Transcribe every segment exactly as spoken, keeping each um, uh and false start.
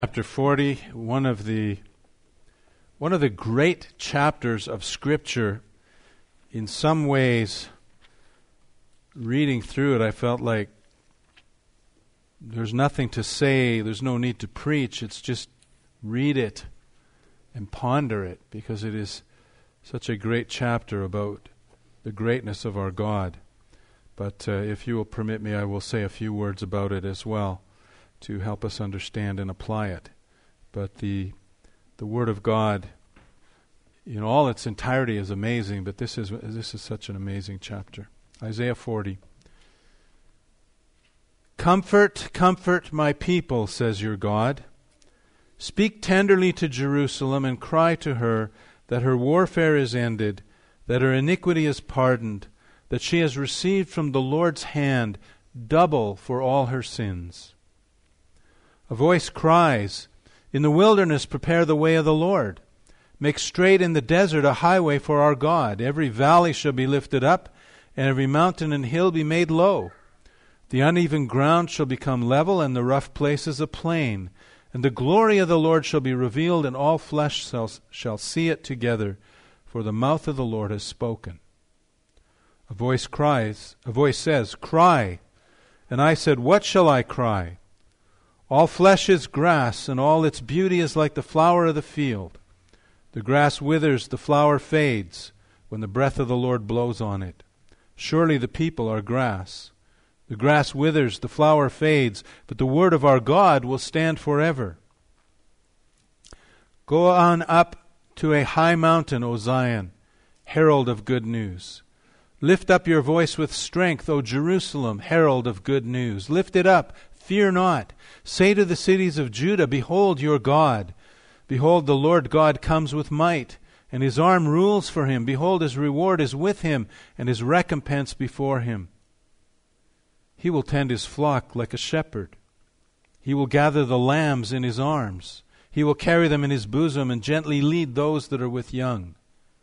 Chapter forty, one of the one of the great chapters of Scripture. In some ways, reading through it, I felt like there's nothing to say, there's no need to preach. It's just read it and ponder it, because it is such a great chapter about the greatness of our God. But uh, if you will permit me, I will say a few words about it as well, to help us understand and apply it. But the the Word of God, in all its entirety, is amazing, but this is this is such an amazing chapter. Isaiah forty. Comfort, comfort my people, says your God. Speak tenderly to Jerusalem and cry to her that her warfare is ended, that her iniquity is pardoned, that she has received from the Lord's hand double for all her sins. A voice cries, "In the wilderness prepare the way of the Lord. Make straight in the desert a highway for our God. Every valley shall be lifted up, and every mountain and hill be made low. The uneven ground shall become level, and the rough places a plain. And the glory of the Lord shall be revealed, and all flesh shall, shall see it together, for the mouth of the Lord has spoken." A voice cries, a voice says, "Cry." And I said, "What shall I cry? All flesh is grass, and all its beauty is like the flower of the field. The grass withers, the flower fades, when the breath of the Lord blows on it. Surely the people are grass. The grass withers, the flower fades, but the word of our God will stand forever. Go on up to a high mountain, O Zion, herald of good news. Lift up your voice with strength, O Jerusalem, herald of good news. Lift it up. Fear not. Say to the cities of Judah, Behold your God. Behold, the Lord God comes with might, and his arm rules for him. Behold, his reward is with him, and his recompense before him. He will tend his flock like a shepherd. He will gather the lambs in his arms. He will carry them in his bosom, and gently lead those that are with young.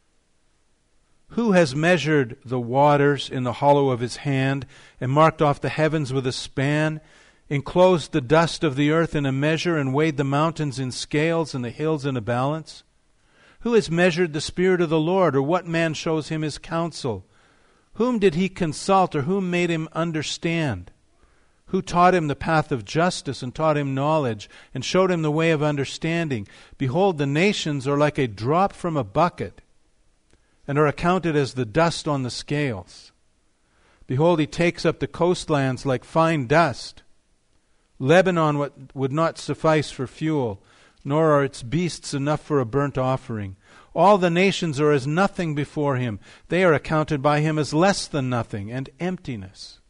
Who has measured the waters in the hollow of his hand, and marked off the heavens with a span, enclosed the dust of the earth in a measure, and weighed the mountains in scales and the hills in a balance? Who has measured the Spirit of the Lord, or what man shows him his counsel? Whom did he consult, or whom made him understand? Who taught him the path of justice, and taught him knowledge, and showed him the way of understanding? Behold, the nations are like a drop from a bucket, and are accounted as the dust on the scales. Behold, he takes up the coastlands like fine dust. Lebanon would not suffice for fuel, nor are its beasts enough for a burnt offering. All the nations are as nothing before him. They are accounted by him as less than nothing and emptiness.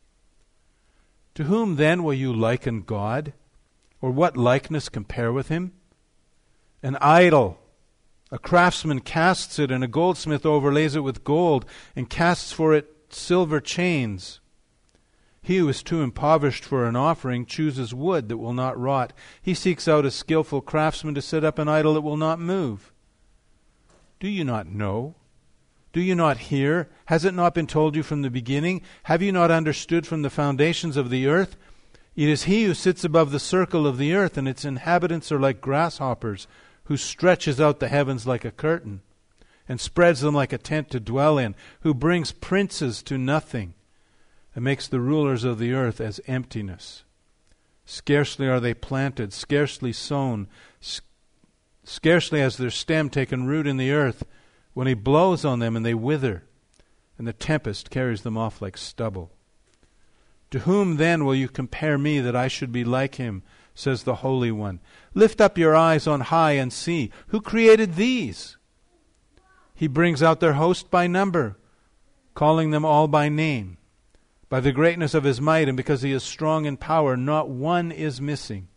To whom then will you liken God? Or what likeness compare with him? An idol. A craftsman casts it, and a goldsmith overlays it with gold, and casts for it silver chains. He who is too impoverished for an offering chooses wood that will not rot. He seeks out a skillful craftsman to set up an idol that will not move. Do you not know? Do you not hear? Has it not been told you from the beginning? Have you not understood from the foundations of the earth? It is he who sits above the circle of the earth, and its inhabitants are like grasshoppers, who stretches out the heavens like a curtain, and spreads them like a tent to dwell in, who brings princes to nothing, and makes the rulers of the earth as emptiness. Scarcely are they planted, scarcely sown, sc- scarcely has their stem taken root in the earth, when he blows on them and they wither, and the tempest carries them off like stubble. To whom then will you compare me, that I should be like him, says the Holy One? Lift up your eyes on high and see. Who created these? He brings out their host by number, calling them all by name. By the greatness of his might, and because he is strong in power, not one is missing.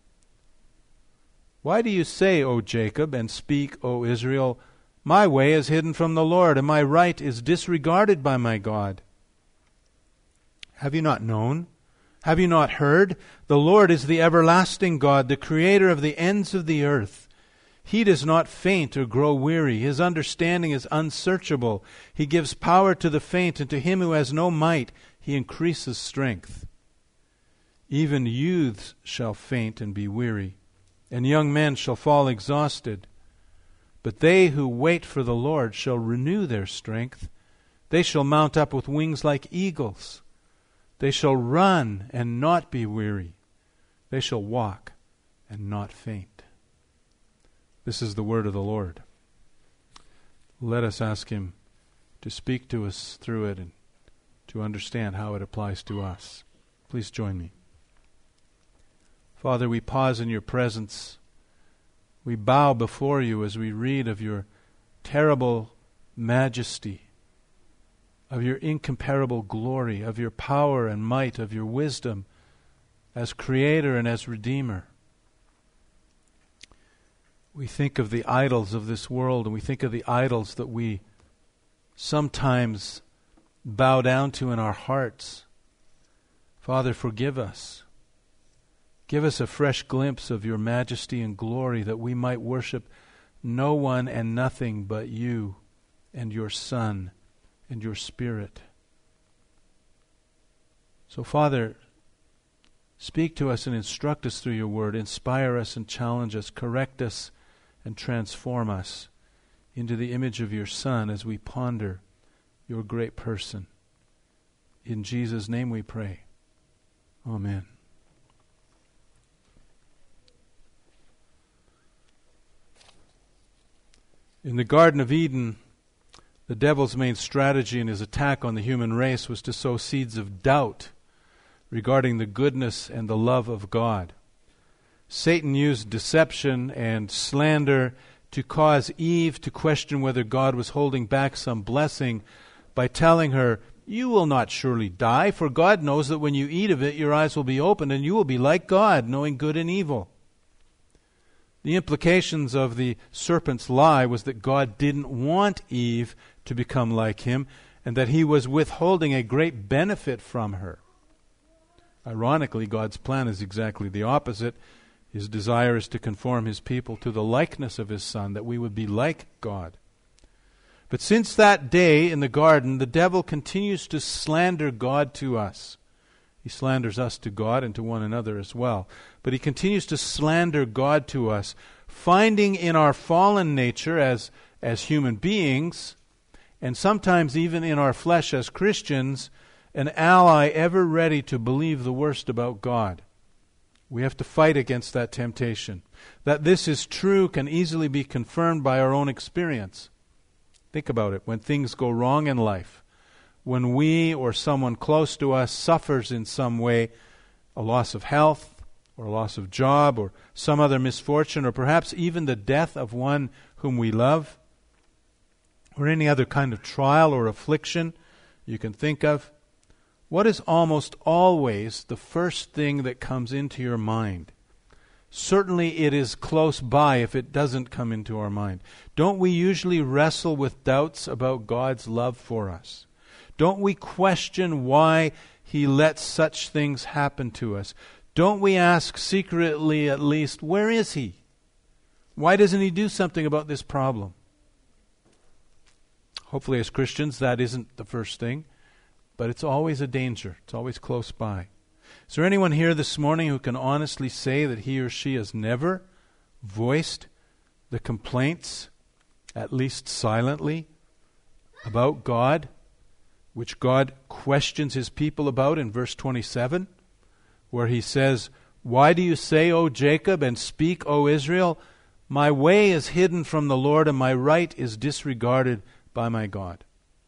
Why do you say, O Jacob, and speak, O Israel, my way is hidden from the Lord, and my right is disregarded by my God? Have you not known? Have you not heard? The Lord is the everlasting God, the creator of the ends of the earth. He does not faint or grow weary. His understanding is unsearchable. He gives power to the faint, and to him who has no might he increases strength. Even youths shall faint and be weary, and young men shall fall exhausted. But they who wait for the Lord shall renew their strength. They shall mount up with wings like eagles. They shall run and not be weary. They shall walk and not faint. This is the word of the Lord. Let us ask Him to speak to us through it and to understand how it applies to us. Please join me. Father, we pause in your presence. We bow before you as we read of your terrible majesty, of your incomparable glory, of your power and might, of your wisdom as Creator and as Redeemer. We think of the idols of this world, and we think of the idols that we sometimes bow down to in our hearts. Father, forgive us. Give us a fresh glimpse of your majesty and glory, that we might worship no one and nothing but you and your Son and your Spirit. So, Father, speak to us and instruct us through your word. Inspire us and challenge us. Correct us and transform us into the image of your Son as we ponder your great person. In Jesus' name we pray. Amen. In the Garden of Eden, the devil's main strategy in his attack on the human race was to sow seeds of doubt regarding the goodness and the love of God. Satan used deception and slander to cause Eve to question whether God was holding back some blessing by telling her, "You will not surely die, for God knows that when you eat of it, your eyes will be opened and you will be like God, knowing good and evil." The implications of the serpent's lie was that God didn't want Eve to become like him, and that he was withholding a great benefit from her. Ironically, God's plan is exactly the opposite. His desire is to conform his people to the likeness of his Son, that we would be like God. But since that day in the garden, the devil continues to slander God to us. He slanders us to God and to one another as well. But he continues to slander God to us, finding in our fallen nature as, as human beings, and sometimes even in our flesh as Christians, an ally ever ready to believe the worst about God. We have to fight against that temptation. That this is true can easily be confirmed by our own experience. Think about it. When things go wrong in life, when we or someone close to us suffers in some way, a loss of health, or a loss of job, or some other misfortune, or perhaps even the death of one whom we love, or any other kind of trial or affliction you can think of, what is almost always the first thing that comes into your mind? Certainly it is close by if it doesn't come into our mind. Don't we usually wrestle with doubts about God's love for us? Don't we question why he lets such things happen to us? Don't we ask secretly at least, where is he? Why doesn't he do something about this problem? Hopefully as Christians that isn't the first thing, but it's always a danger. It's always close by. Is there anyone here this morning who can honestly say that he or she has never voiced the complaints, at least silently, about God, which God questions his people about in verse twenty-seven, where he says, "Why do you say, O Jacob, and speak, O Israel, my way is hidden from the Lord, and my right is disregarded by my God"?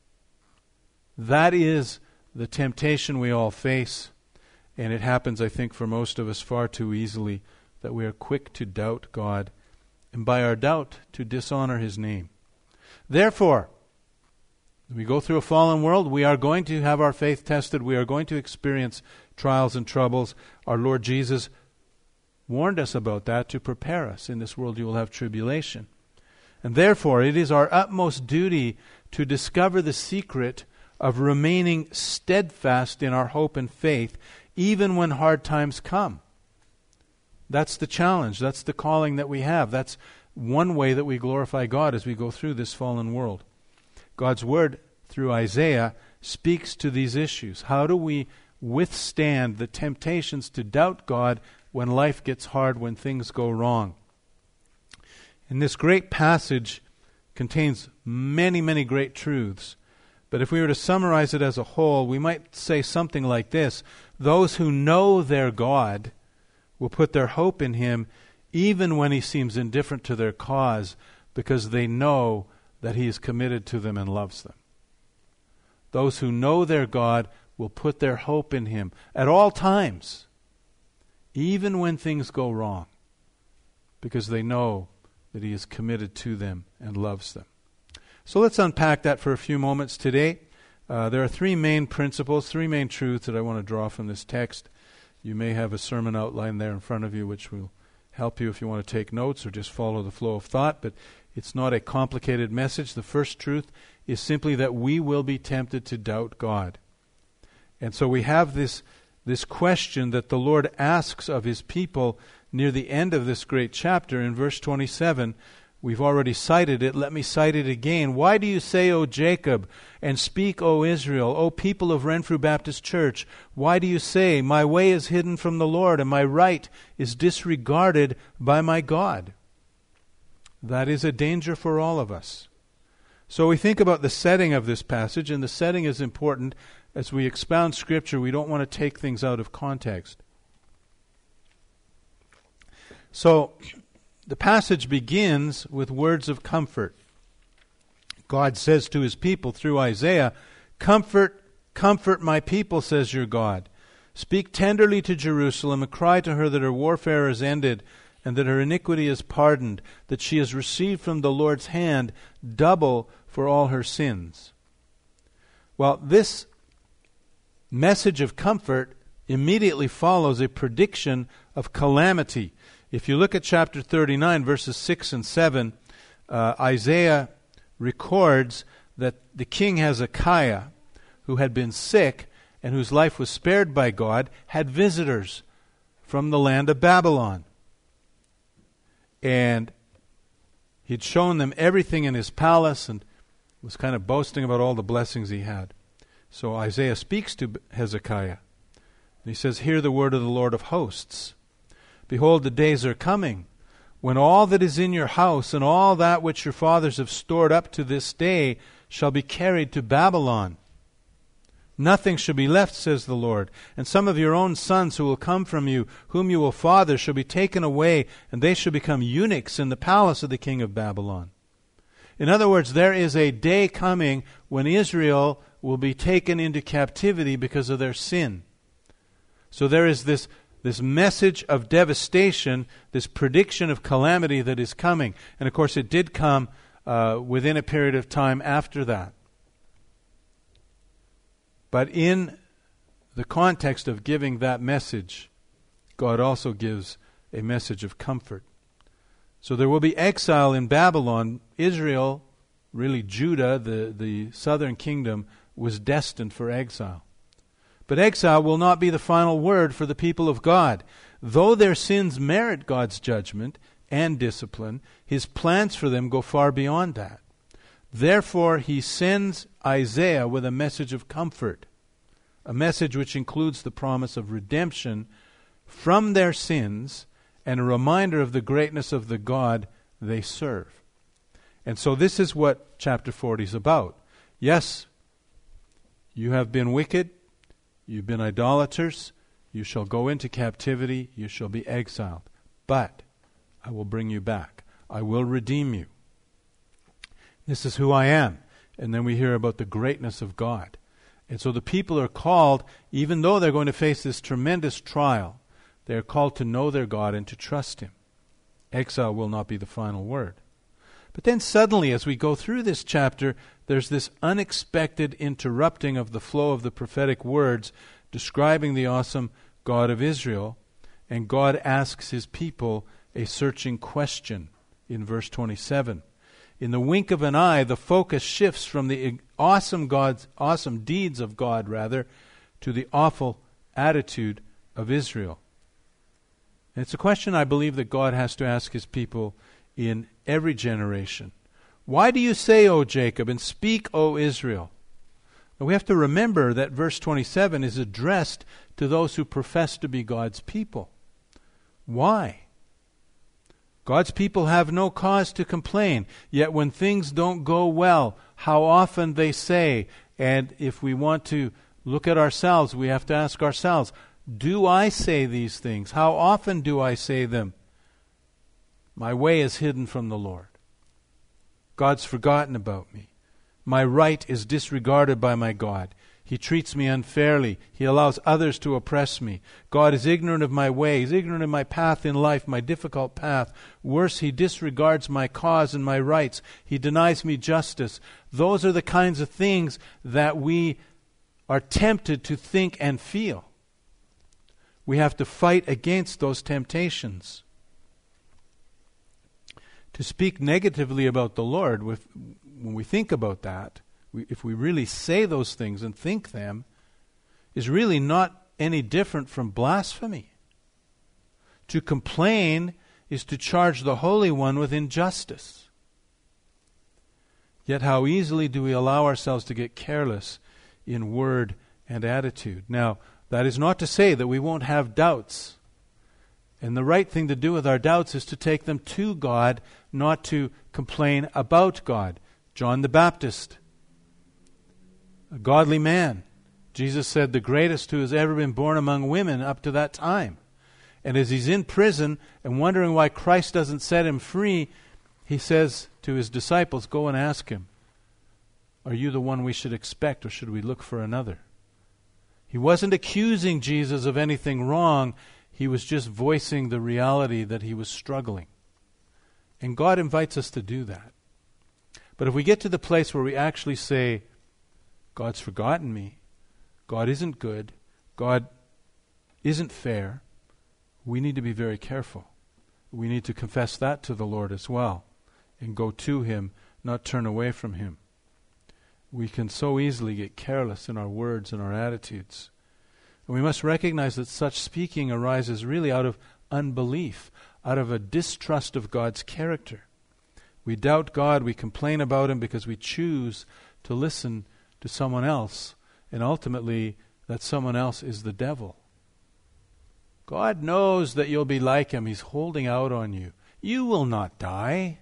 That is the temptation we all face, and it happens, I think, for most of us far too easily, that we are quick to doubt God, and by our doubt to dishonor his name. Therefore, when we go through a fallen world, we are going to have our faith tested. We are going to experience trials and troubles. Our Lord Jesus warned us about that to prepare us. In this world you will have tribulation. And therefore, it is our utmost duty to discover the secret of remaining steadfast in our hope and faith, even when hard times come. That's the challenge. That's the calling that we have. That's one way that we glorify God as we go through this fallen world. God's word, through Isaiah, speaks to these issues. How do we withstand the temptations to doubt God when life gets hard, when things go wrong. And this great passage contains many, many great truths. But if we were to summarize it as a whole, we might say something like this: those who know their God will put their hope in Him even when He seems indifferent to their cause, because they know that He is committed to them and loves them. Those who know their God will put their hope in Him at all times, even when things go wrong, because they know that He is committed to them and loves them. So let's unpack that for a few moments today. Uh, there are three main principles, three main truths that I want to draw from this text. You may have a sermon outline there in front of you, which will help you if you want to take notes or just follow the flow of thought, but it's not a complicated message. The first truth is simply that we will be tempted to doubt God. And so we have this, this question that the Lord asks of His people near the end of this great chapter in verse twenty-seven. We've already cited it. Let me cite it again. Why do you say, O Jacob, and speak, O Israel, O people of Renfrew Baptist Church, why do you say, my way is hidden from the Lord, and my right is disregarded by my God? That is a danger for all of us. So we think about the setting of this passage, and the setting is important. As we expound Scripture, we don't want to take things out of context. So the passage begins with words of comfort. God says to His people through Isaiah, "Comfort, comfort my people, says your God. Speak tenderly to Jerusalem and cry to her that her warfare is ended and that her iniquity is pardoned, that she has received from the Lord's hand double for all her sins." Well, this message of comfort immediately follows a prediction of calamity. If you look at chapter thirty-nine, verses six and seven, uh, Isaiah records that the king Hezekiah, who had been sick and whose life was spared by God, had visitors from the land of Babylon. And he'd shown them everything in his palace and was kind of boasting about all the blessings he had. So Isaiah speaks to Hezekiah. And he says, "Hear the word of the Lord of hosts. Behold, the days are coming, when all that is in your house and all that which your fathers have stored up to this day shall be carried to Babylon. Nothing shall be left, says the Lord. And some of your own sons who will come from you, whom you will father, shall be taken away, and they shall become eunuchs in the palace of the king of Babylon." In other words, there is a day coming when Israel will be taken into captivity because of their sin. So there is this This message of devastation, this prediction of calamity that is coming. And of course it did come uh, within a period of time after that. But in the context of giving that message, God also gives a message of comfort. So there will be exile in Babylon. Israel, really Judah, the, the southern kingdom, was destined for exile. But exile will not be the final word for the people of God. Though their sins merit God's judgment and discipline, His plans for them go far beyond that. Therefore, He sends Isaiah with a message of comfort, a message which includes the promise of redemption from their sins and a reminder of the greatness of the God they serve. And so this is what chapter forty is about. Yes, you have been wicked. You've been idolaters. You shall go into captivity. You shall be exiled. But I will bring you back. I will redeem you. This is who I am. And then we hear about the greatness of God. And so the people are called, even though they're going to face this tremendous trial, they're called to know their God and to trust Him. Exile will not be the final word. But then suddenly, as we go through this chapter, there's this unexpected interrupting of the flow of the prophetic words describing the awesome God of Israel. And God asks His people a searching question in verse twenty-seven. In the wink of an eye, the focus shifts from the awesome God's awesome deeds of God, rather, to the awful attitude of Israel. And it's a question I believe that God has to ask His people in every generation. Why do you say, O Jacob, and speak, O Israel? Now we have to remember that verse twenty-seven is addressed to those who profess to be God's people. Why? God's people have no cause to complain, yet when things don't go well, how often they say, and if we want to look at ourselves, we have to ask ourselves, do I say these things? How often do I say them? My way is hidden from the Lord. God's forgotten about me. My right is disregarded by my God. He treats me unfairly. He allows others to oppress me. God is ignorant of my ways, ignorant of my path in life, my difficult path. Worse, He disregards my cause and my rights. He denies me justice. Those are the kinds of things that we are tempted to think and feel. We have to fight against those temptations. To speak negatively about the Lord, with, when we think about that, we, if we really say those things and think them, is really not any different from blasphemy. To complain is to charge the Holy One with injustice. Yet how easily do we allow ourselves to get careless in word and attitude. Now, that is not to say that we won't have doubts. And the right thing to do with our doubts is to take them to God, not to complain about God. John the Baptist, a godly man. Jesus said the greatest who has ever been born among women up to that time. And as he's in prison and wondering why Christ doesn't set him free, he says to his disciples, go and ask him, are you the one we should expect, or should we look for another? He wasn't accusing Jesus of anything wrong. He was just voicing the reality that he was struggling. And God invites us to do that. But if we get to the place where we actually say, God's forgotten me, God isn't good, God isn't fair, we need to be very careful. We need to confess that to the Lord as well and go to Him, not turn away from Him. We can so easily get careless in our words and our attitudes. And we must recognize that such speaking arises really out of unbelief, out of a distrust of God's character. We doubt God, we complain about Him because we choose to listen to someone else, and ultimately that someone else is the devil. God knows that you'll be like Him. He's holding out on you. You will not die.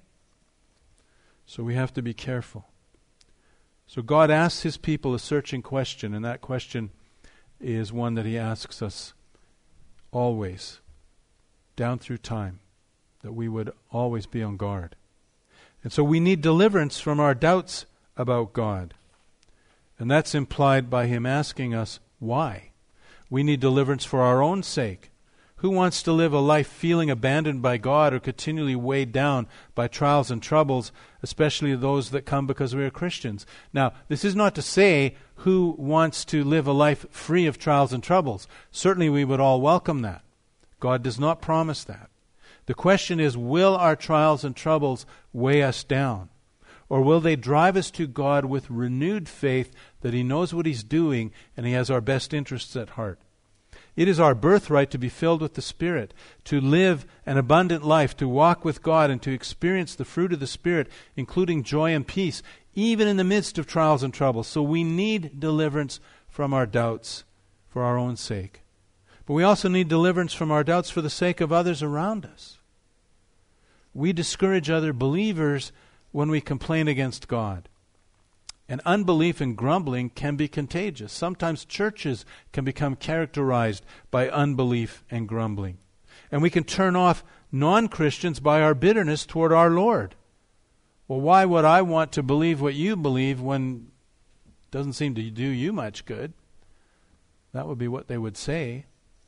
So we have to be careful. So God asks His people a searching question, and that question is one that He asks us always, down through time, that we would always be on guard. And so we need deliverance from our doubts about God. And that's implied by Him asking us why. We need deliverance for our own sake. Who wants to live a life feeling abandoned by God or continually weighed down by trials and troubles, especially those that come because we are Christians? Now, this is not to say who wants to live a life free of trials and troubles. Certainly we would all welcome that. God does not promise that. The question is, will our trials and troubles weigh us down? Or will they drive us to God with renewed faith that He knows what He's doing and He has our best interests at heart? It is our birthright to be filled with the Spirit, to live an abundant life, to walk with God and to experience the fruit of the Spirit, including joy and peace, even in the midst of trials and troubles. So we need deliverance from our doubts for our own sake. But we also need deliverance from our doubts for the sake of others around us. We discourage other believers when we complain against God. And unbelief and grumbling can be contagious. Sometimes churches can become characterized by unbelief and grumbling. And we can turn off non-Christians by our bitterness toward our Lord. Well, why would I want to believe what you believe when it doesn't seem to do you much good? That would be what they would say.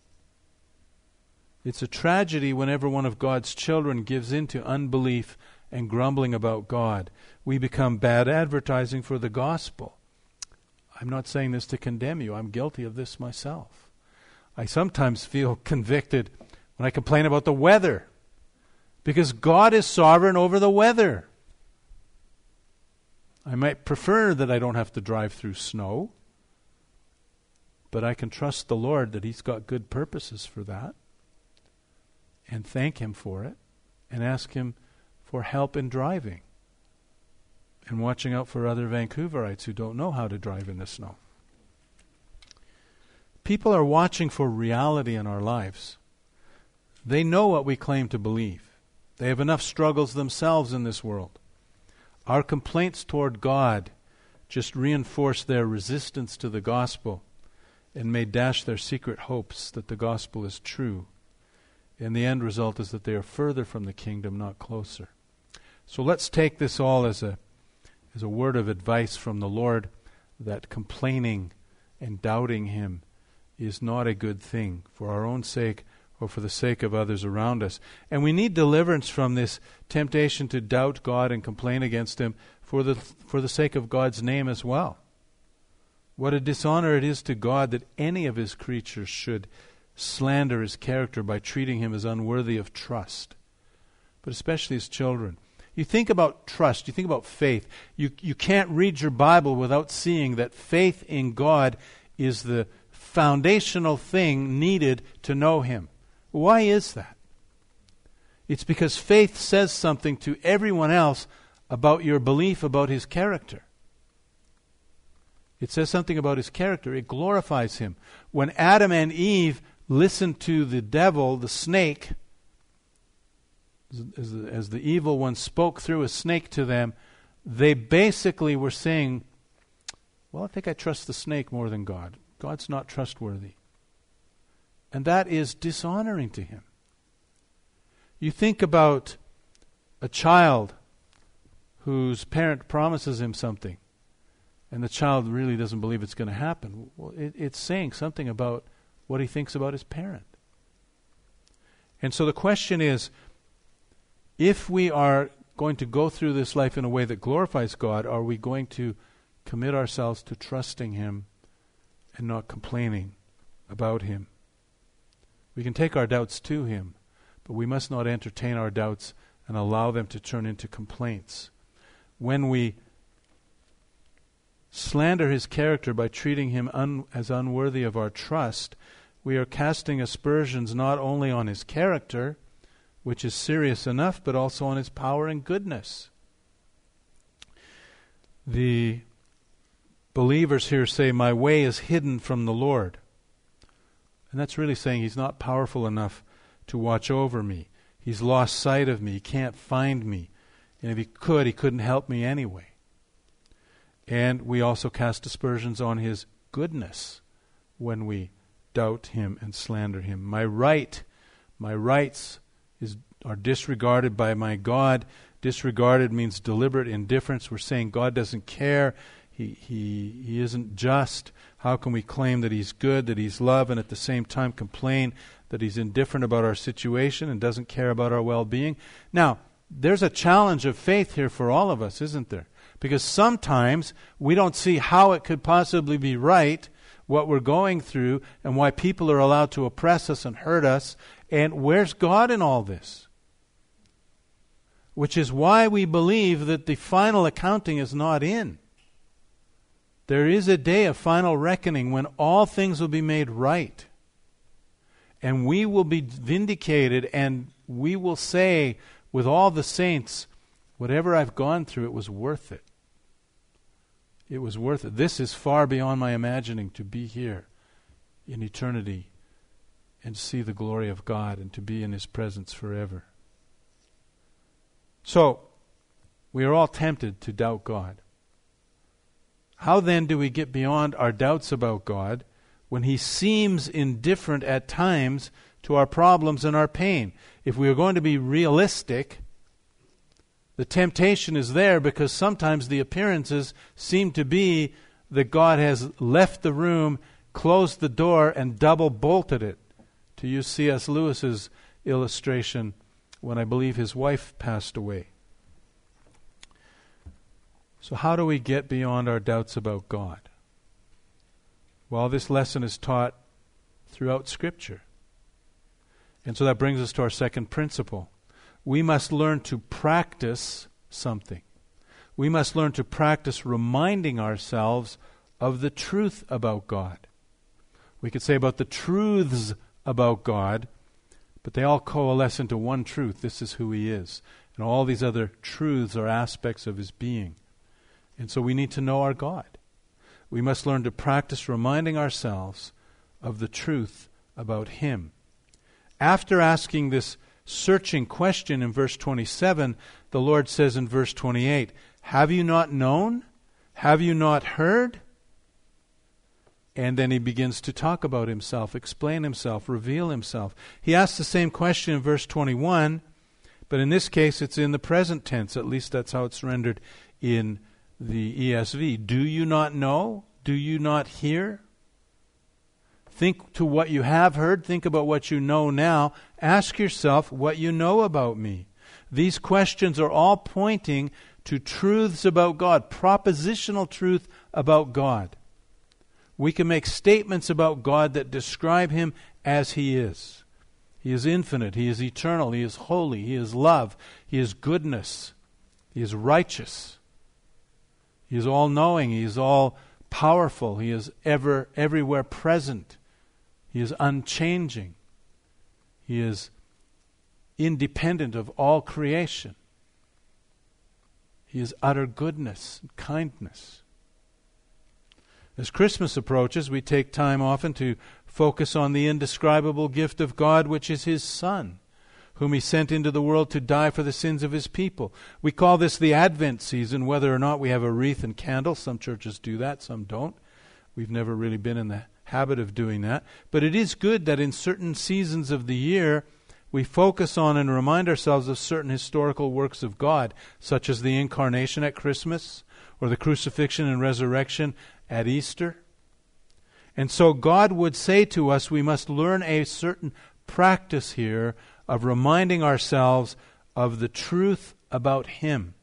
It's a tragedy whenever one of God's children gives in to unbelief and grumbling about God. We become bad advertising for the gospel. I'm not saying this to condemn you. I'm guilty of this myself. I sometimes feel convicted when I complain about the weather, because God is sovereign over the weather. I might prefer that I don't have to drive through snow, but I can trust the Lord that He's got good purposes for that, and thank Him for it, and ask Him for help in driving and watching out for other Vancouverites who don't know how to drive in the snow. People are watching for reality in our lives. They know what we claim to believe. They have enough struggles themselves in this world. Our complaints toward God just reinforce their resistance to the gospel and may dash their secret hopes that the gospel is true. And the end result is that they are further from the kingdom, not closer. So let's take this all as a as a word of advice from the Lord, that complaining and doubting Him is not a good thing for our own sake or for the sake of others around us. And we need deliverance from this temptation to doubt God and complain against Him for the for the sake of God's name as well. What a dishonor it is to God that any of His creatures should slander His character by treating Him as unworthy of trust, but especially His children. You think about trust, you think about faith. You, you can't read your Bible without seeing that faith in God is the foundational thing needed to know Him. Why is that? It's because faith says something to everyone else about your belief about His character. It says something about His character. It glorifies Him. When Adam and Eve listened to the devil, the snake, as the, as the evil one spoke through a snake to them, they basically were saying, well, I think I trust the snake more than God. God's not trustworthy. And that is dishonoring to Him. You think about a child whose parent promises him something, and the child really doesn't believe it's going to happen. Well, it, it's saying something about what he thinks about his parent. And so the question is, if we are going to go through this life in a way that glorifies God, are we going to commit ourselves to trusting Him and not complaining about Him? We can take our doubts to Him, but we must not entertain our doubts and allow them to turn into complaints. When we slander His character by treating Him un- as unworthy of our trust, we are casting aspersions not only on His character, which is serious enough, but also on His power and goodness. The believers here say, my way is hidden from the Lord. And that's really saying He's not powerful enough to watch over me. He's lost sight of me. He can't find me. And if He could, He couldn't help me anyway. And we also cast aspersions on His goodness when we doubt Him and slander Him. My right, my rights is are disregarded by my God. Disregarded means deliberate indifference. We're saying God doesn't care. He, he, he isn't just. How can we claim that He's good, that He's love, and at the same time complain that He's indifferent about our situation and doesn't care about our well-being? Now, there's a challenge of faith here for all of us, isn't there? Because sometimes we don't see how it could possibly be right, what we're going through, and why people are allowed to oppress us and hurt us. And where's God in all this? Which is why we believe that the final accounting is not in. There is a day of final reckoning when all things will be made right. And we will be vindicated, and we will say with all the saints, whatever I've gone through, it was worth it. It was worth it. This is far beyond my imagining, to be here in eternity and see the glory of God and to be in His presence forever. So, we are all tempted to doubt God. How then do we get beyond our doubts about God when He seems indifferent at times to our problems and our pain? If we are going to be realistic, the temptation is there because sometimes the appearances seem to be that God has left the room, closed the door, and double bolted it. To use C S Lewis's illustration when I believe his wife passed away. So how do we get beyond our doubts about God? Well, this lesson is taught throughout Scripture. And so that brings us to our second principle. We must learn to practice something. We must learn to practice reminding ourselves of the truth about God. We could say about the truths about God, but they all coalesce into one truth. This is who He is. And all these other truths are aspects of His being. And so we need to know our God. We must learn to practice reminding ourselves of the truth about Him. After asking this searching question in verse twenty-seven, the Lord says in verse twenty-eight, have you not known? Have you not heard? And then he begins to talk about himself, explain himself, reveal himself. He asks the same question in verse twenty-one, but in this case it's in the present tense. At least that's how it's rendered in the E S V. Do you not know? Do you not hear? Think to what you have heard. Think about what you know now. Ask yourself what you know about me. These questions are all pointing to truths about God, propositional truth about God. We can make statements about God that describe Him as He is. He is infinite. He is eternal. He is holy. He is love. He is goodness. He is righteous. He is all-knowing. He is all-powerful. He is ever, everywhere present. He is unchanging. He is independent of all creation. He is utter goodness and kindness. As Christmas approaches, we take time often to focus on the indescribable gift of God, which is His Son, whom He sent into the world to die for the sins of His people. We call this the Advent season, whether or not we have a wreath and candles. Some churches do that, some don't. We've never really been in the habit of doing that. But it is good that in certain seasons of the year, we focus on and remind ourselves of certain historical works of God, such as the Incarnation at Christmas, or the crucifixion and resurrection at Easter. And so God would say to us, we must learn a certain practice here of reminding ourselves of the truth about Him.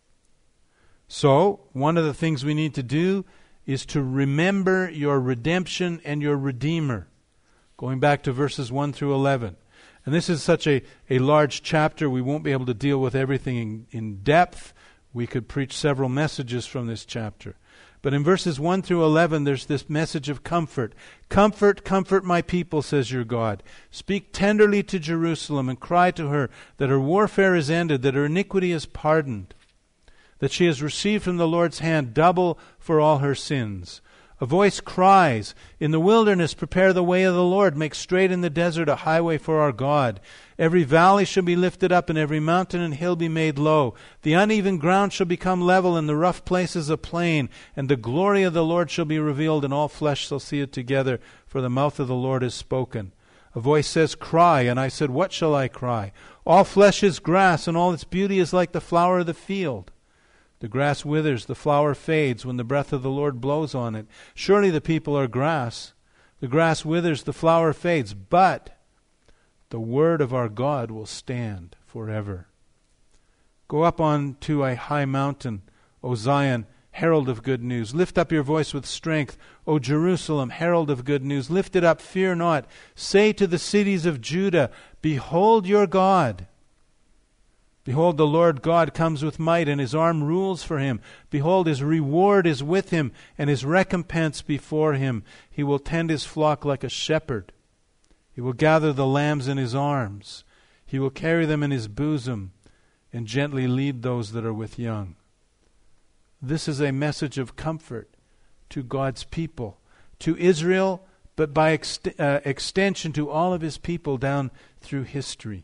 So, one of the things we need to do is to remember your redemption and your Redeemer. Going back to verses one through eleven. And this is such a, a large chapter, we won't be able to deal with everything in, in depth. We could preach several messages from this chapter. But in verses one through eleven, there's this message of comfort. Comfort, comfort my people, says your God. Speak tenderly to Jerusalem and cry to her that her warfare is ended, that her iniquity is pardoned, that she has received from the Lord's hand double for all her sins. A voice cries, in the wilderness prepare the way of the Lord, make straight in the desert a highway for our God. Every valley shall be lifted up, and every mountain and hill be made low. The uneven ground shall become level, and the rough places a plain. And the glory of the Lord shall be revealed, and all flesh shall see it together, for the mouth of the Lord has spoken. A voice says, cry, and I said, what shall I cry? All flesh is grass, and all its beauty is like the flower of the field. The grass withers, the flower fades when the breath of the Lord blows on it. Surely the people are grass. The grass withers, the flower fades, but the word of our God will stand forever. Go up on to a high mountain, O Zion, herald of good news. Lift up your voice with strength, O Jerusalem, herald of good news. Lift it up, fear not. Say to the cities of Judah, behold your God. Behold, the Lord God comes with might, and His arm rules for Him. Behold, His reward is with Him, and His recompense before Him. He will tend His flock like a shepherd. He will gather the lambs in His arms. He will carry them in His bosom, and gently lead those that are with young. This is a message of comfort to God's people, to Israel, but by ext- uh, extension to all of His people down through history.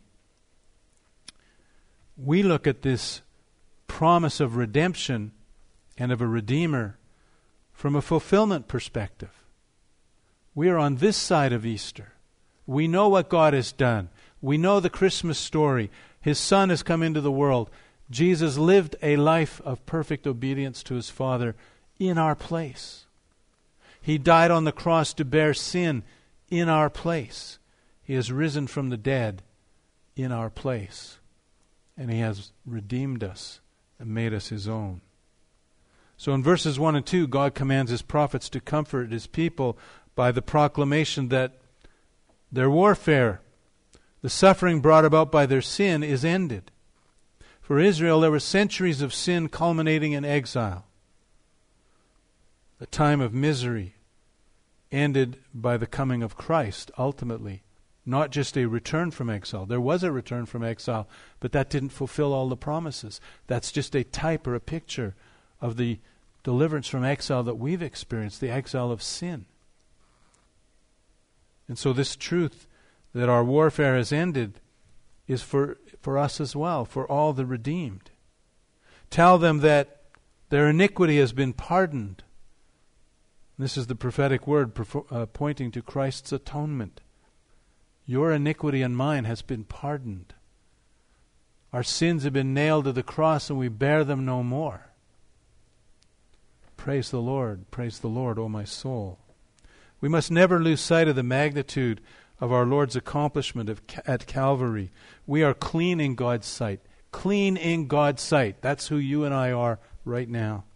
We look at this promise of redemption and of a Redeemer from a fulfillment perspective. We are on this side of Easter. We know what God has done. We know the Christmas story. His Son has come into the world. Jesus lived a life of perfect obedience to His Father in our place. He died on the cross to bear sin in our place. He has risen from the dead in our place. And He has redeemed us and made us His own. So in verses one and two, God commands His prophets to comfort His people by the proclamation that their warfare, the suffering brought about by their sin, is ended. For Israel, there were centuries of sin culminating in exile. A time of misery ended by the coming of Christ, ultimately. Not just a return from exile. There was a return from exile, but that didn't fulfill all the promises. That's just a type or a picture of the deliverance from exile that we've experienced, the exile of sin. And so this truth that our warfare has ended is for, for us as well, for all the redeemed. Tell them that their iniquity has been pardoned. This is the prophetic word perfor- uh, pointing to Christ's atonement. Your iniquity and mine has been pardoned. Our sins have been nailed to the cross and we bear them no more. Praise the Lord, praise the Lord, O my soul. We must never lose sight of the magnitude of our Lord's accomplishment of, at Calvary. We are clean in God's sight. Clean in God's sight. That's who you and I are right now.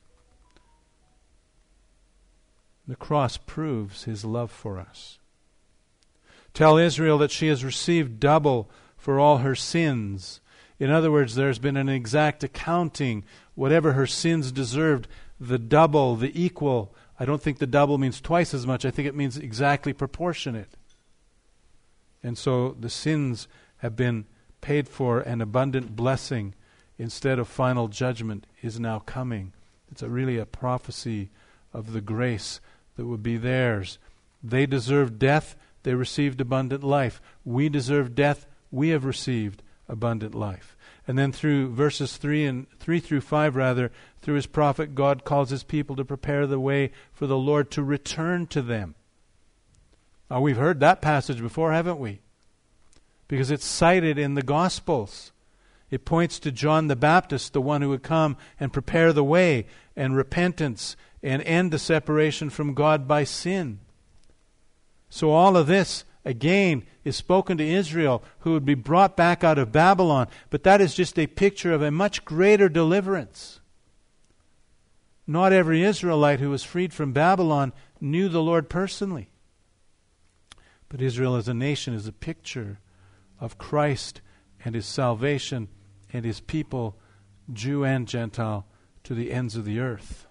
The cross proves His love for us. Tell Israel that she has received double for all her sins. In other words, there's been an exact accounting. Whatever her sins deserved, the double, the equal. I don't think the double means twice as much. I think it means exactly proportionate. And so the sins have been paid for, and abundant blessing instead of final judgment is now coming. It's a really a prophecy of the grace that would be theirs. They deserved death, they received abundant life. We deserve death, we have received abundant life. And then through verses three and three through five rather, through His prophet, God calls His people to prepare the way for the Lord to return to them. Now we've heard that passage before, haven't we? Because it's cited in the Gospels. It points to John the Baptist, the one who would come and prepare the way and repentance and end the separation from God by sin. So all of this, again, is spoken to Israel, who would be brought back out of Babylon. But that is just a picture of a much greater deliverance. Not every Israelite who was freed from Babylon knew the Lord personally. But Israel as a nation is a picture of Christ and His salvation and His people, Jew and Gentile, to the ends of the earth.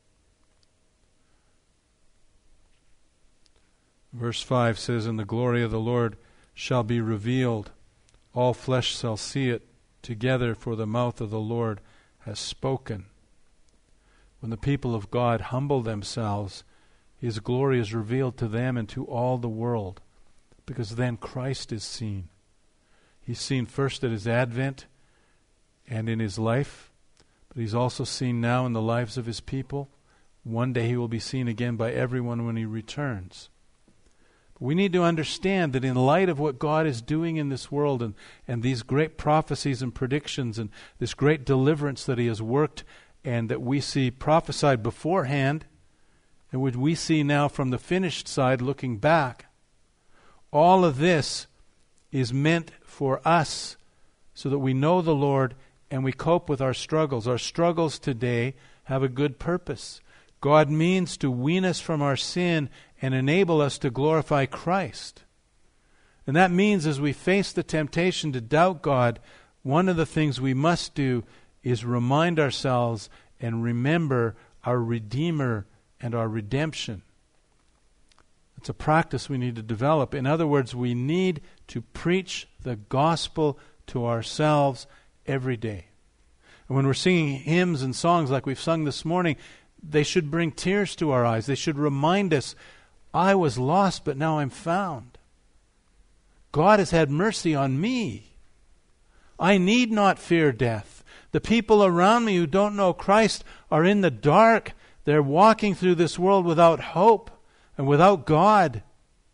Verse five says, "And the glory of the Lord shall be revealed. All flesh shall see it together, for the mouth of the Lord has spoken." When the people of God humble themselves, His glory is revealed to them and to all the world, because then Christ is seen. He's seen first at His advent and in His life, but He's also seen now in the lives of His people. One day He will be seen again by everyone when He returns. But we need to understand that in light of what God is doing in this world and, and these great prophecies and predictions and this great deliverance that He has worked and that we see prophesied beforehand and which we see now from the finished side looking back, all of this is meant for us so that we know the Lord and we cope with our struggles. Our struggles today have a good purpose. God means to wean us from our sin and enable us to glorify Christ. And that means as we face the temptation to doubt God, one of the things we must do is remind ourselves and remember our Redeemer and our redemption. It's a practice we need to develop. In other words, we need to preach the gospel to ourselves every day. And when we're singing hymns and songs like we've sung this morning, they should bring tears to our eyes. They should remind us, I was lost, but now I'm found. God has had mercy on me. I need not fear death. The people around me who don't know Christ are in the dark. They're walking through this world without hope and without God.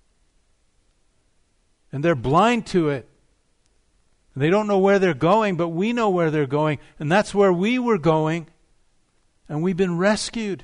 And they're blind to it. They don't know where they're going, but we know where they're going. And that's where we were going. And we've been rescued.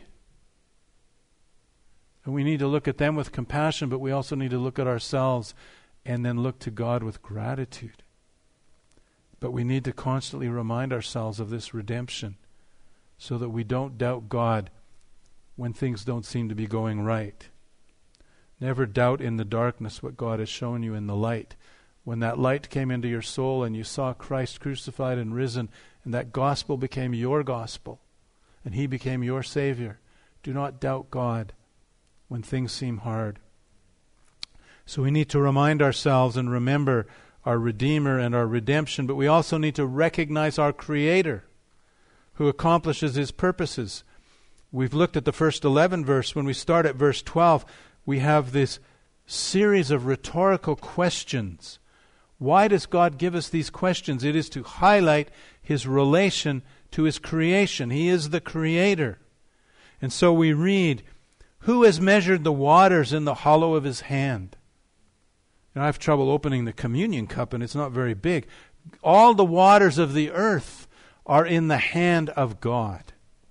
And we need to look at them with compassion, but we also need to look at ourselves and then look to God with gratitude. But we need to constantly remind ourselves of this redemption so that we don't doubt God when things don't seem to be going right. Never doubt in the darkness what God has shown you in the light. When that light came into your soul and you saw Christ crucified and risen, and that gospel became your gospel, and He became your Savior, do not doubt God when things seem hard. So we need to remind ourselves and remember our Redeemer and our redemption, but we also need to recognize our Creator who accomplishes His purposes. We've looked at the first eleven verse. When we start at verse twelve, we have this series of rhetorical questions. Why does God give us these questions? It is to highlight His relation to His creation. He is the Creator. And so we read, who has measured the waters in the hollow of His hand? And I have trouble opening the communion cup, and it's not very big. All the waters of the earth are in the hand of God.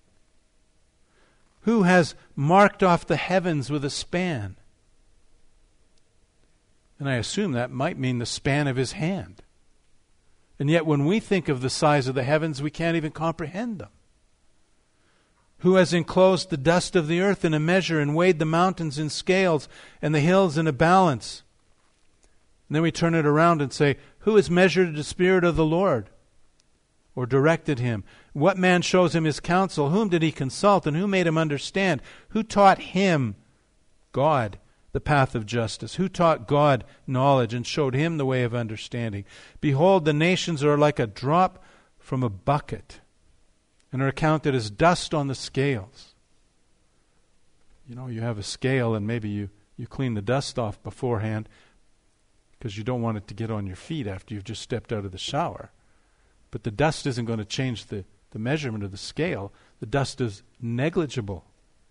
Who has marked off the heavens with a span? And I assume that might mean the span of His hand. And yet when we think of the size of the heavens, we can't even comprehend them. Who has enclosed the dust of the earth in a measure and weighed the mountains in scales and the hills in a balance? And then we turn it around and say, who has measured the Spirit of the Lord or directed Him? What man shows Him His counsel? Whom did He consult, and who made Him understand? Who taught Him, God, the path of justice? Who taught God knowledge and showed Him the way of understanding? Behold, the nations are like a drop from a bucket and are accounted as dust on the scales. You know, you have a scale and maybe you, you clean the dust off beforehand because you don't want it to get on your feet after you've just stepped out of the shower. But the dust isn't going to change the, the measurement of the scale. The dust is negligible.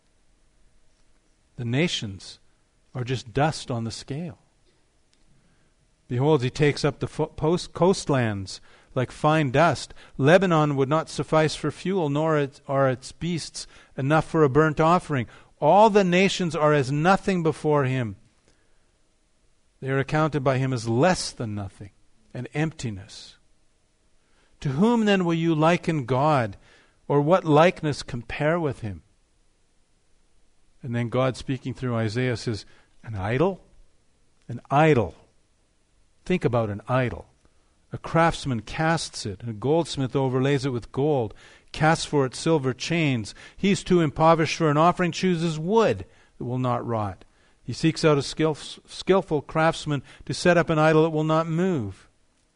The nations are just dust on the scale. Behold, He takes up the fo- post coastlands like fine dust. Lebanon would not suffice for fuel, nor its, are its beasts enough for a burnt offering. All the nations are as nothing before Him. They are accounted by Him as less than nothing, and emptiness. To whom then will you liken God, or what likeness compare with Him? And then God, speaking through Isaiah, says, an idol? An idol. Think about an idol. A craftsman casts it, and a goldsmith overlays it with gold, casts for it silver chains. He is too impoverished for an offering, chooses wood that will not rot. He seeks out a skill, skillful craftsman to set up an idol that will not move.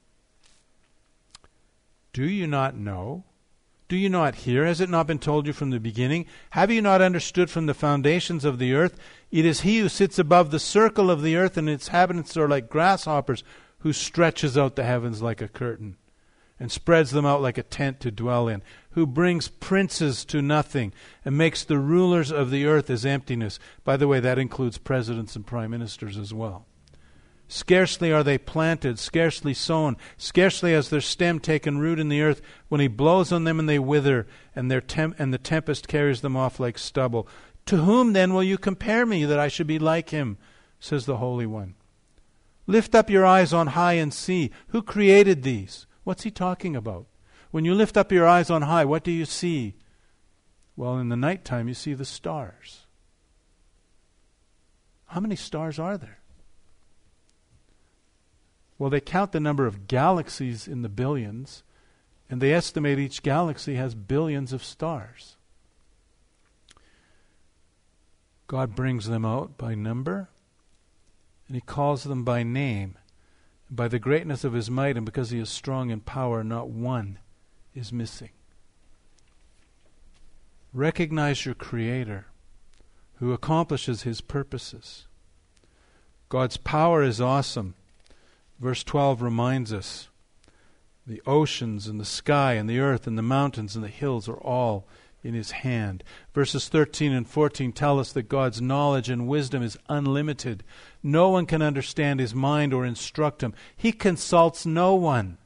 Do you not know? Do you not hear? Has it not been told you from the beginning? Have you not understood from the foundations of the earth? It is He who sits above the circle of the earth, and its inhabitants are like grasshoppers, who stretches out the heavens like a curtain and spreads them out like a tent to dwell in, who brings princes to nothing and makes the rulers of the earth as emptiness. By the way, that includes presidents and prime ministers as well. Scarcely are they planted, scarcely sown, scarcely has their stem taken root in the earth, when He blows on them and they wither, and their tem- and the tempest carries them off like stubble. To whom then will you compare me, that I should be like Him, says the Holy One? Lift up your eyes on high and see. Who created these? What's He talking about? When you lift up your eyes on high, what do you see? Well, in the nighttime you see the stars. How many stars are there? Well, they count the number of galaxies in the billions, and they estimate each galaxy has billions of stars. God brings them out by number, and He calls them by name. By the greatness of His might, and because He is strong in power, not one is missing. Recognize your Creator, who accomplishes His purposes. God's power is awesome. Verse twelve reminds us, the oceans and the sky and the earth and the mountains and the hills are all in His hand. Verses thirteen and fourteen tell us that God's knowledge and wisdom is unlimited. No one can understand His mind or instruct Him. He consults no one.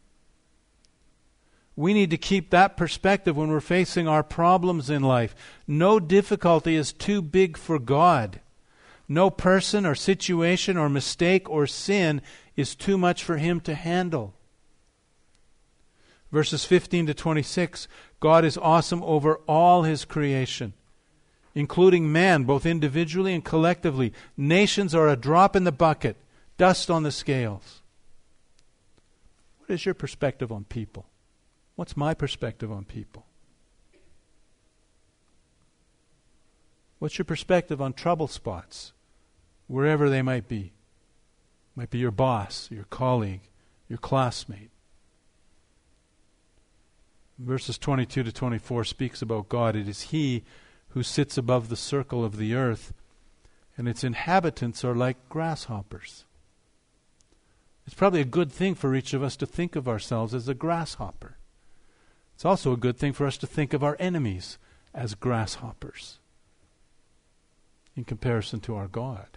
We need to keep that perspective when we're facing our problems in life. No difficulty is too big for God. No person or situation or mistake or sin is too much for Him to handle. Verses fifteen to twenty-six, God is awesome over all His creation, including man, both individually and collectively. Nations are a drop in the bucket, dust on the scales. What is your perspective on people? What's my perspective on people? What's your perspective on trouble spots, wherever they might be? Might be your boss, your colleague, your classmate. Verses twenty-two to twenty-four speaks about God. It is He who sits above the circle of the earth, and its inhabitants are like grasshoppers. It's probably a good thing for each of us to think of ourselves as a grasshopper. It's also a good thing for us to think of our enemies as grasshoppers in comparison to our God.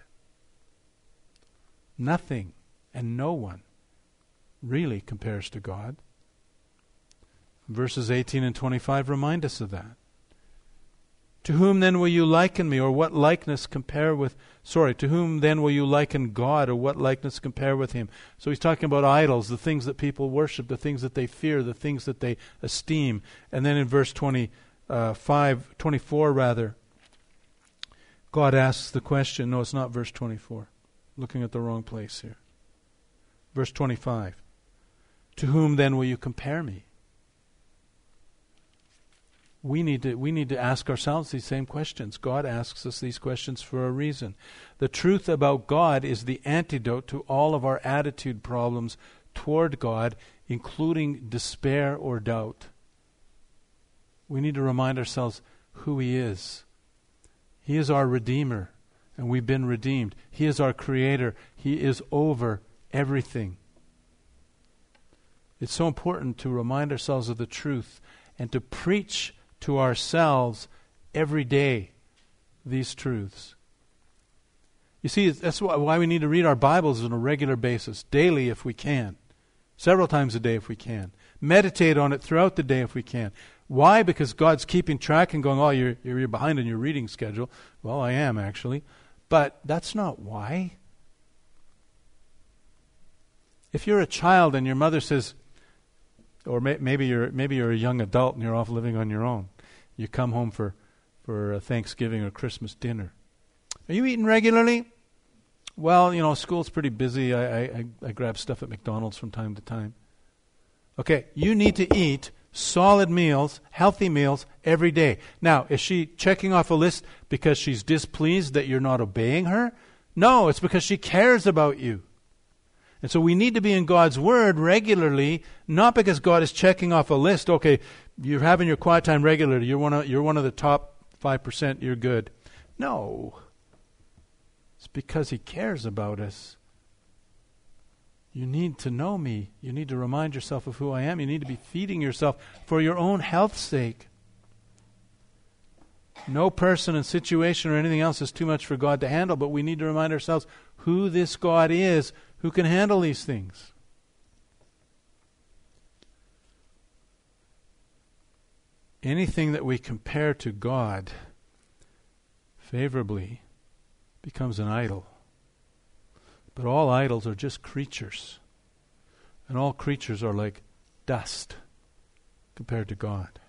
Nothing and no one really compares to God. Verses eighteen and twenty-five remind us of that. To whom then will you liken me, or what likeness compare with, sorry, to whom then will you liken God, or what likeness compare with him? So he's talking about idols, the things that people worship, the things that they fear, the things that they esteem. And then in verse twenty-five, twenty-four rather, God asks the question, no, it's not verse twenty-four. Looking at the wrong place here. Verse twenty-five. To whom then will you compare me? We need to we need to ask ourselves these same questions. God asks us these questions for a reason. The truth about God is the antidote to all of our attitude problems toward God, including despair or doubt. We need to remind ourselves who He is. He is our Redeemer, and we've been redeemed. He is our Creator. He is over everything. It's so important to remind ourselves of the truth and to preach to ourselves every day these truths. You see, that's why we need to read our Bibles on a regular basis, daily if we can, several times a day if we can. Meditate on it throughout the day if we can. Why? Because God's keeping track and going, oh, you're, you're behind in your reading schedule. Well, I am actually. But that's not why. If you're a child and your mother says, or may, maybe you're maybe you're a young adult and you're off living on your own. You come home for, for a Thanksgiving or Christmas dinner. Are you eating regularly? Well, you know, school's pretty busy. I, I, I grab stuff at McDonald's from time to time. Okay, you need to eat solid meals, healthy meals, every day. Now, is she checking off a list because she's displeased that you're not obeying her? No, it's because she cares about you. And so we need to be in God's Word regularly, not because God is checking off a list. Okay, you're having your quiet time regularly. You're one of, you're one of the top five percent. You're good. No. It's because He cares about us. You need to know me. You need to remind yourself of who I am. You need to be feeding yourself for your own health's sake. No person and situation or anything else is too much for God to handle, but we need to remind ourselves who this God is who can handle these things. Anything that we compare to God favorably becomes an idol. But all idols are just creatures. And all creatures are like dust compared to God.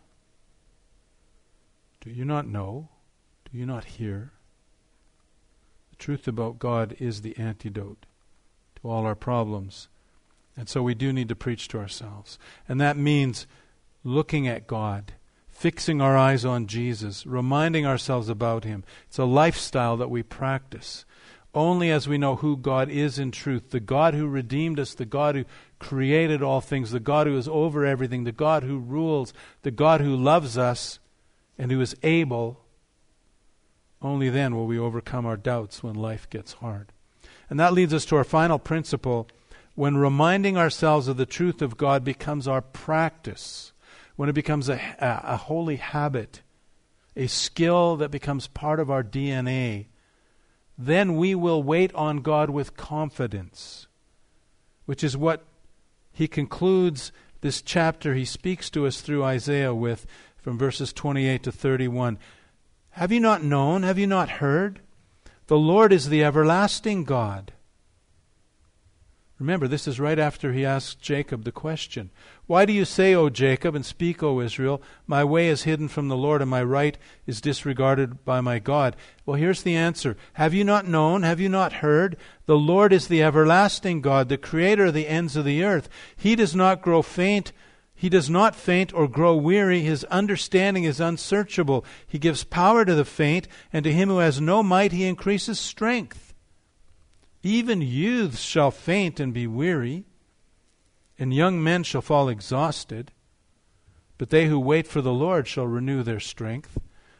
Do you not know? Do you not hear? The truth about God is the antidote to all our problems. And so we do need to preach to ourselves. And that means looking at God, fixing our eyes on Jesus, reminding ourselves about Him. It's a lifestyle that we practice. Only as we know who God is in truth, the God who redeemed us, the God who created all things, the God who is over everything, the God who rules, the God who loves us and who is able, only then will we overcome our doubts when life gets hard. And that leads us to our final principle. When reminding ourselves of the truth of God becomes our practice, when it becomes a, a, a holy habit, a skill that becomes part of our D N A, then we will wait on God with confidence, which is what he concludes this chapter. He speaks to us through Isaiah with, from verses twenty-eight to thirty-one. Have you not known? Have you not heard? The Lord is the everlasting God. Remember, this is right after he asked Jacob the question. Why do you say, O Jacob, and speak, O Israel, my way is hidden from the Lord, and my right is disregarded by my God? Well, here's the answer. Have you not known? Have you not heard? The Lord is the everlasting God, the creator of the ends of the earth. He does not grow faint. He does not faint or grow weary. His understanding is unsearchable. He gives power to the faint, and to him who has no might he increases strength. Even youths shall faint and be weary, and young men shall fall exhausted. But they who wait for the Lord shall renew their strength.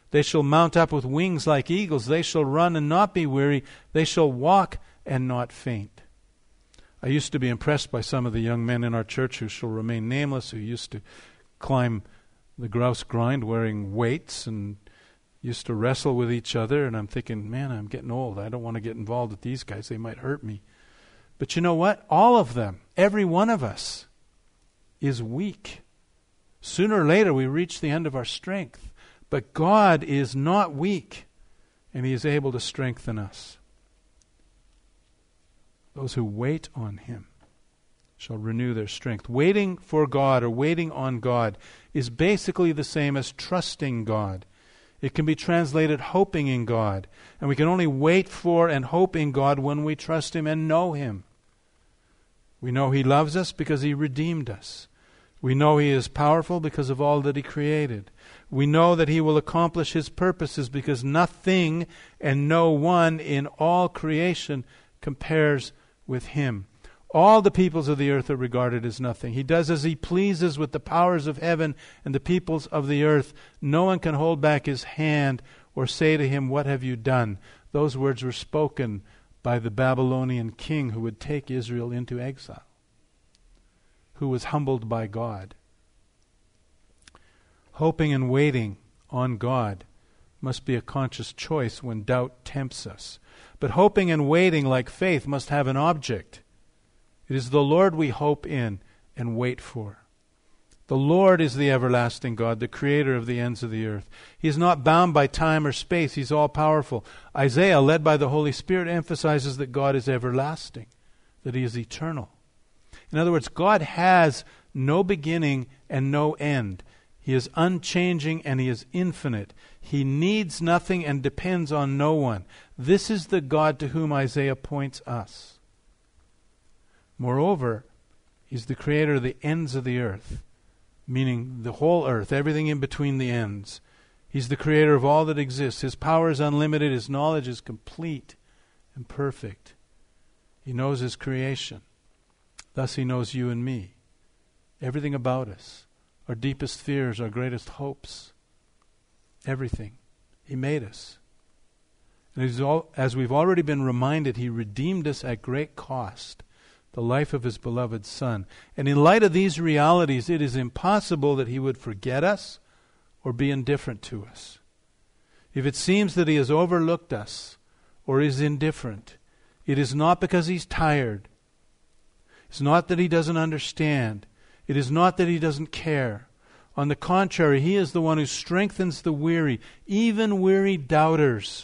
They shall mount up with wings like eagles. They shall run and not be weary. They shall walk and not faint. I used to be impressed by some of the young men in our church who shall remain nameless, who used to climb the grouse grind wearing weights and used to wrestle with each other. And I'm thinking, man, I'm getting old. I don't want to get involved with these guys. They might hurt me. But you know what? All of them, every one of us, is weak. Sooner or later we reach the end of our strength. But God is not weak, and He is able to strengthen us. Those who wait on Him shall renew their strength. Waiting for God or waiting on God is basically the same as trusting God. It can be translated hoping in God. And we can only wait for and hope in God when we trust Him and know Him. We know He loves us because He redeemed us. We know He is powerful because of all that He created. We know that He will accomplish His purposes because nothing and no one in all creation compares with Him. All the peoples of the earth are regarded as nothing. He does as He pleases with the powers of heaven and the peoples of the earth. No one can hold back His hand or say to Him, "What have you done?" Those words were spoken by the Babylonian king who would take Israel into exile, who was humbled by God. Hoping and waiting on God must be a conscious choice when doubt tempts us. But hoping and waiting, like faith, must have an object. It is the Lord we hope in and wait for. The Lord is the everlasting God, the creator of the ends of the earth. He is not bound by time or space. He's all-powerful. Isaiah, led by the Holy Spirit, emphasizes that God is everlasting, that He is eternal. In other words, God has no beginning and no end. He is unchanging and He is infinite. He needs nothing and depends on no one. This is the God to whom Isaiah points us. Moreover, He's the creator of the ends of the earth, meaning the whole earth, everything in between the ends. He's the creator of all that exists. His power is unlimited. His knowledge is complete and perfect. He knows His creation. Thus He knows you and me. Everything about us. Our deepest fears, our greatest hopes. Everything. He made us. And as, all, as we've already been reminded, He redeemed us at great cost. The life of His beloved Son. And in light of these realities, it is impossible that He would forget us or be indifferent to us. If it seems that He has overlooked us or is indifferent, it is not because He's tired. It's not that He doesn't understand. It is not that He doesn't care. On the contrary, He is the one who strengthens the weary, even weary doubters.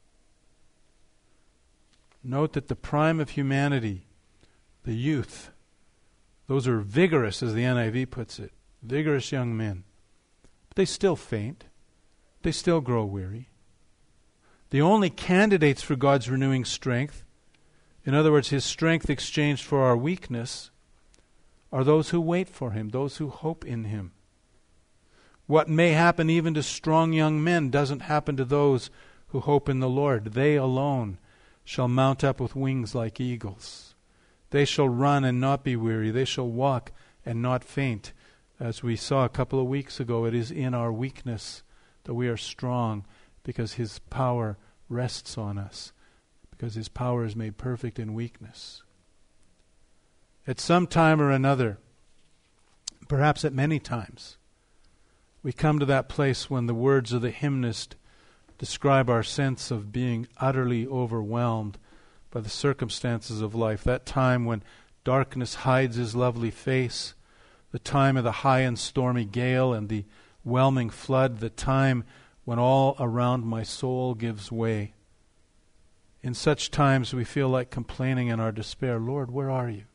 Note that the prime of humanity, the youth, those are vigorous, as the N I V puts it, vigorous young men. But they still faint. They still grow weary. The only candidates for God's renewing strength, in other words, His strength exchanged for our weakness, are those who wait for Him, those who hope in Him. What may happen even to strong young men doesn't happen to those who hope in the Lord. They alone shall mount up with wings like eagles. They shall run and not be weary. They shall walk and not faint. As we saw a couple of weeks ago, it is in our weakness that we are strong, because His power rests on us, because His power is made perfect in weakness. At some time or another, perhaps at many times, we come to that place when the words of the hymnist describe our sense of being utterly overwhelmed by the circumstances of life. That time when darkness hides His lovely face, the time of the high and stormy gale and the whelming flood, the time when all around my soul gives way. In such times we feel like complaining in our despair, "Lord, where are You?"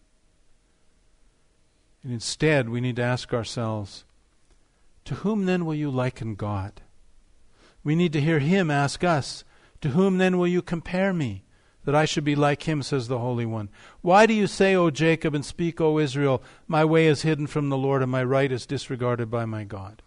And instead we need to ask ourselves, to whom then will You liken God? We need to hear Him ask us, to whom then will You compare me, that I should be like Him, says the Holy One. Why do you say, O Jacob, and speak, O Israel, my way is hidden from the Lord, and my right is disregarded by my God?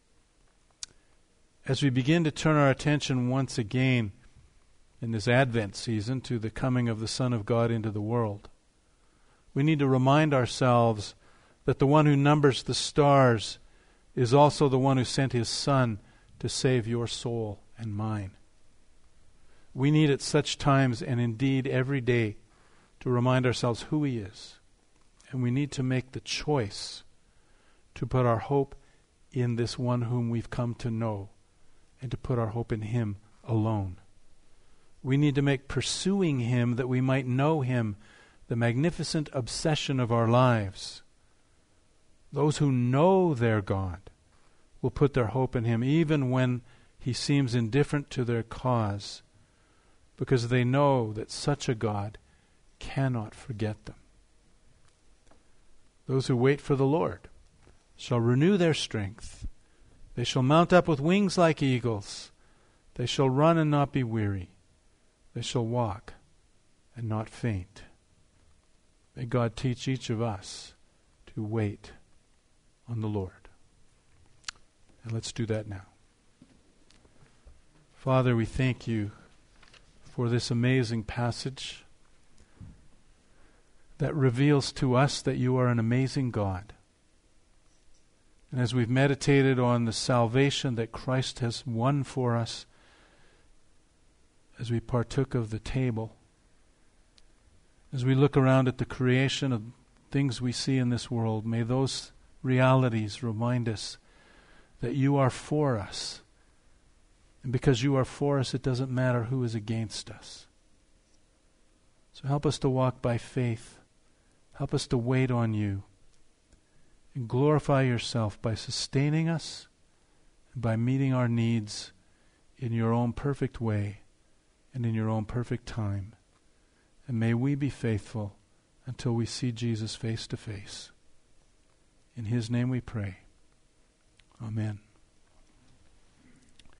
As we begin to turn our attention once again in this Advent season to the coming of the Son of God into the world, we need to remind ourselves that the one who numbers the stars is also the one who sent His Son to save your soul and mine. We need at such times, and indeed every day, to remind ourselves who He is. And we need to make the choice to put our hope in this one whom we've come to know, and to put our hope in Him alone. We need to make pursuing Him that we might know Him the magnificent obsession of our lives. Those who know their God will put their hope in Him even when He seems indifferent to their cause, because they know that such a God cannot forget them. Those who wait for the Lord shall renew their strength. They shall mount up with wings like eagles. They shall run and not be weary. They shall walk and not faint. May God teach each of us to wait on the Lord. And let's do that now. Father, we thank You for this amazing passage that reveals to us that You are an amazing God. And as we've meditated on the salvation that Christ has won for us, as we partook of the table, as we look around at the creation of things we see in this world, may those realities remind us that You are for us. And because You are for us, it doesn't matter who is against us. So help us to walk by faith. Help us to wait on You. And glorify Yourself by sustaining us and by meeting our needs in Your own perfect way and in Your own perfect time. And may we be faithful until we see Jesus face to face. In His name we pray. Amen.